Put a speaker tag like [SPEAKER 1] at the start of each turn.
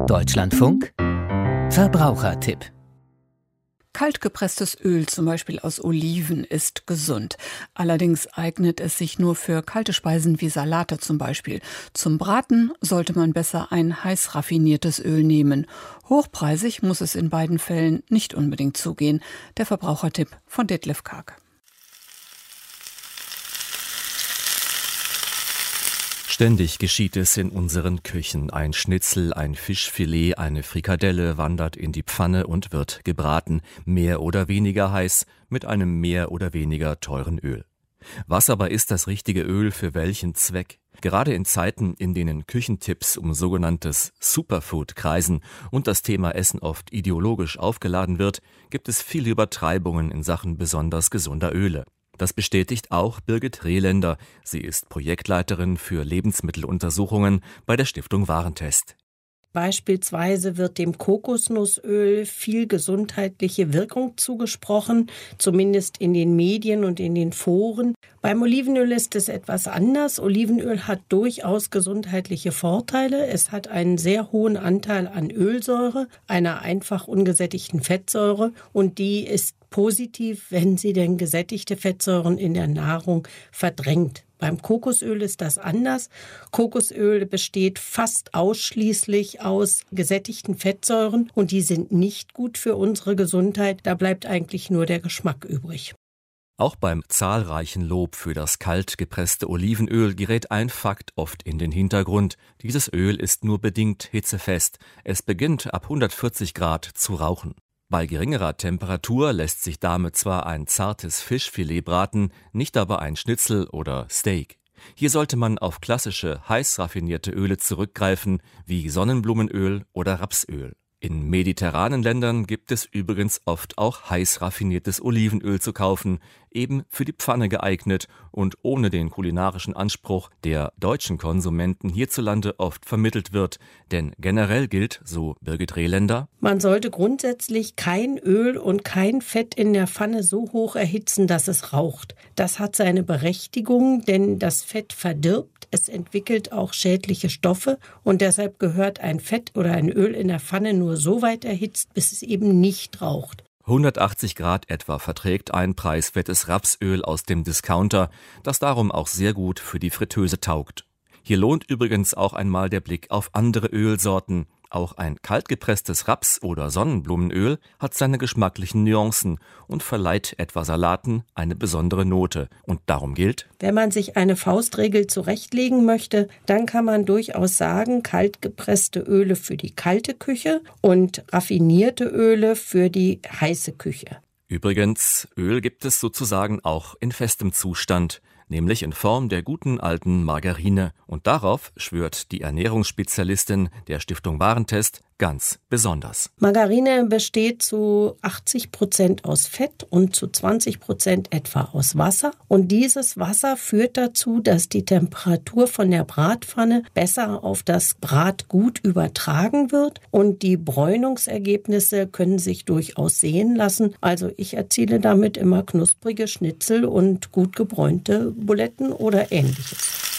[SPEAKER 1] Deutschlandfunk Verbrauchertipp.
[SPEAKER 2] Kaltgepresstes Öl, zum Beispiel aus Oliven, ist gesund. Allerdings eignet es sich nur für kalte Speisen wie Salate zum Beispiel. Zum Braten sollte man besser ein heiß raffiniertes Öl nehmen. Hochpreisig muss es in beiden Fällen nicht unbedingt zugehen. Der Verbrauchertipp von Detlef Karg.
[SPEAKER 3] Ständig geschieht es in unseren Küchen. Ein Schnitzel, ein Fischfilet, eine Frikadelle wandert in die Pfanne und wird gebraten, mehr oder weniger heiß, mit einem mehr oder weniger teuren Öl. Was aber ist das richtige Öl für welchen Zweck? Gerade in Zeiten, in denen Küchentipps um sogenanntes Superfood kreisen und das Thema Essen oft ideologisch aufgeladen wird, gibt es viele Übertreibungen in Sachen besonders gesunder Öle. Das bestätigt auch Birgit Rehländer. Sie ist Projektleiterin für Lebensmitteluntersuchungen bei der Stiftung Warentest.
[SPEAKER 4] Beispielsweise wird dem Kokosnussöl viel gesundheitliche Wirkung zugesprochen, zumindest in den Medien und in den Foren. Beim Olivenöl ist es etwas anders. Olivenöl hat durchaus gesundheitliche Vorteile. Es hat einen sehr hohen Anteil an Ölsäure, einer einfach ungesättigten Fettsäure, und die ist positiv, wenn sie denn gesättigte Fettsäuren in der Nahrung verdrängt. Beim Kokosöl ist das anders. Kokosöl besteht fast ausschließlich aus gesättigten Fettsäuren und die sind nicht gut für unsere Gesundheit. Da bleibt eigentlich nur der Geschmack übrig.
[SPEAKER 3] Auch beim zahlreichen Lob für das kalt gepresste Olivenöl gerät ein Fakt oft in den Hintergrund. Dieses Öl ist nur bedingt hitzefest. Es beginnt ab 140 Grad zu rauchen. Bei geringerer Temperatur lässt sich damit zwar ein zartes Fischfilet braten, nicht aber ein Schnitzel oder Steak. Hier sollte man auf klassische, heiß raffinierte Öle zurückgreifen, wie Sonnenblumenöl oder Rapsöl. In mediterranen Ländern gibt es übrigens oft auch heiß raffiniertes Olivenöl zu kaufen, eben für die Pfanne geeignet und ohne den kulinarischen Anspruch, der deutschen Konsumenten hierzulande oft vermittelt wird. Denn generell gilt, so Birgit Rehländer:
[SPEAKER 4] Man sollte grundsätzlich kein Öl und kein Fett in der Pfanne so hoch erhitzen, dass es raucht. Das hat seine Berechtigung, denn das Fett verdirbt. Es entwickelt auch schädliche Stoffe und deshalb gehört ein Fett oder ein Öl in der Pfanne nur so weit erhitzt, bis es eben nicht raucht.
[SPEAKER 3] 180 Grad etwa verträgt ein preiswertes Rapsöl aus dem Discounter, das darum auch sehr gut für die Fritteuse taugt. Hier lohnt übrigens auch einmal der Blick auf andere Ölsorten. Auch ein kaltgepresstes Raps- oder Sonnenblumenöl hat seine geschmacklichen Nuancen und verleiht etwa Salaten eine besondere Note. Und darum gilt:
[SPEAKER 4] Wenn man sich eine Faustregel zurechtlegen möchte, dann kann man durchaus sagen, kaltgepresste Öle für die kalte Küche und raffinierte Öle für die heiße Küche.
[SPEAKER 3] Übrigens, Öl gibt es sozusagen auch in festem Zustand, nämlich in Form der guten alten Margarine. Und darauf schwört die Ernährungsspezialistin der Stiftung Warentest ganz besonders.
[SPEAKER 4] Margarine besteht zu 80% aus Fett und zu 20% etwa aus Wasser. Und dieses Wasser führt dazu, dass die Temperatur von der Bratpfanne besser auf das Bratgut übertragen wird. Und die Bräunungsergebnisse können sich durchaus sehen lassen. Also ich erziele damit immer knusprige Schnitzel und gut gebräunte Buletten oder Ähnliches.